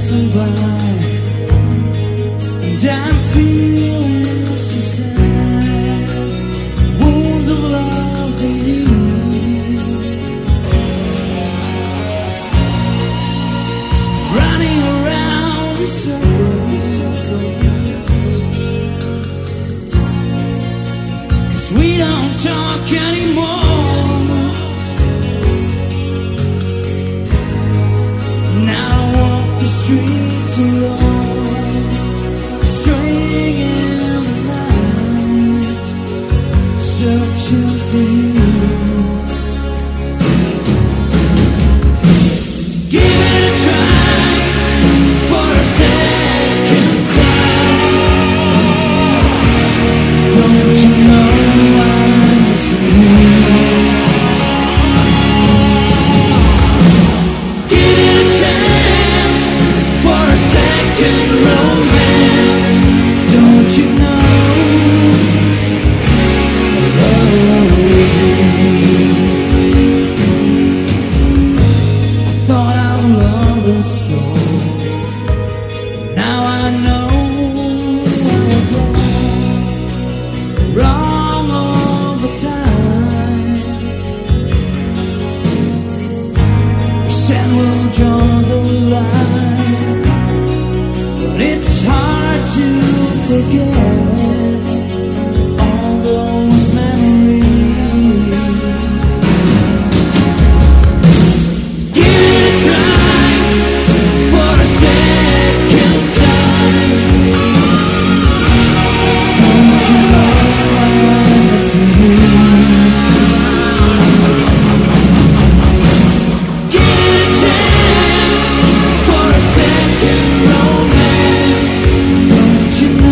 passing by, and I'm feeling so sad. Wounds of love to heal, running around in circles, 'cause we don't talk anymore. Now I walk the streets alone, straying in the night, searching for you. Give it a try for a second time. Don't you know I'm missing you? Give it a chance for a second romance. Don't you know I love you? I thought our love was strong. Now I know I was wrong all the time. Said we'll draw the line, but it's hard to forget all those memories. Give it a try for a second time. Don't you know I'm missing you? Give it a chance for a second romance. Don't you know?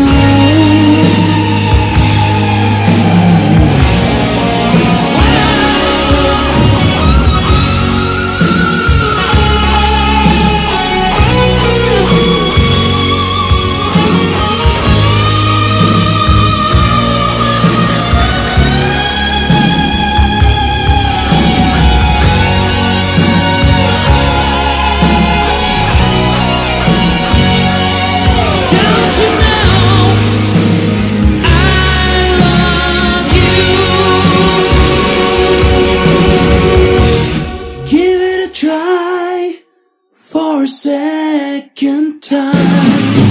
Don't you know I love you? Give it a try for a second time.